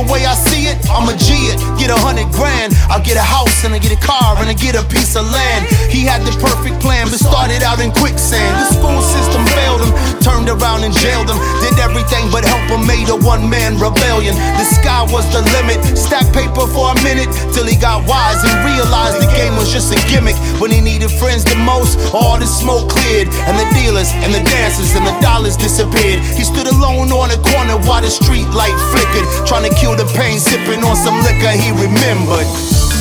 way I see it, I'ma G it. Get 100 grand, I'll get a house and I get a car and I get a piece of land. He had the perfect plan, but started out in quicksand. The school system failed him, turned around and jailed him. Did everything but help him, made a one-man rebellion. The sky was the limit, stacked paper for a minute, till he got wise and realized the game was just a gimmick. When he needed friends the most, all the smoke cleared, and the dealers and the dancers and the dollars disappeared. He stood alone on the corner while the street light flickered, trying to kill the pain, sipping on some liquor he remembered.